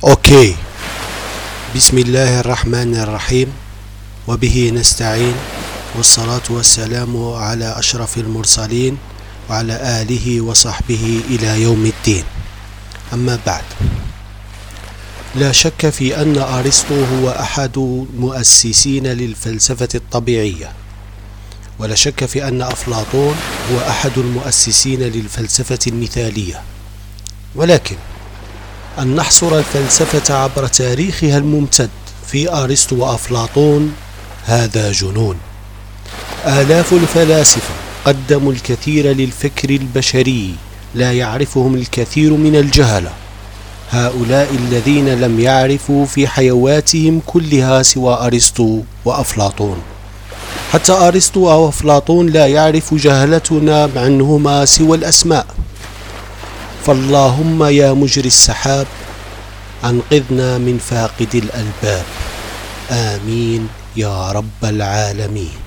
أوكي. بسم الله الرحمن الرحيم، وبه نستعين، والصلاة والسلام على أشرف المرسلين وعلى آله وصحبه إلى يوم الدين. أما بعد، لا شك في أن أرسطو هو أحد المؤسسين للفلسفة الطبيعية، ولا شك في أن أفلاطون هو أحد المؤسسين للفلسفة المثالية، ولكن أن نحصر الفلسفة عبر تاريخها الممتد في أرسطو وأفلاطون هذا جنون. آلاف الفلاسفة قدموا الكثير للفكر البشري لا يعرفهم الكثير من الجهلة، هؤلاء الذين لم يعرفوا في حيواتهم كلها سوى أرسطو وأفلاطون. حتى أرسطو وأفلاطون لا يعرف جهلتنا عنهما سوى الأسماء. فاللهم يا مجري السحاب أنقذنا من فاقد الألباب، آمين يا رب العالمين.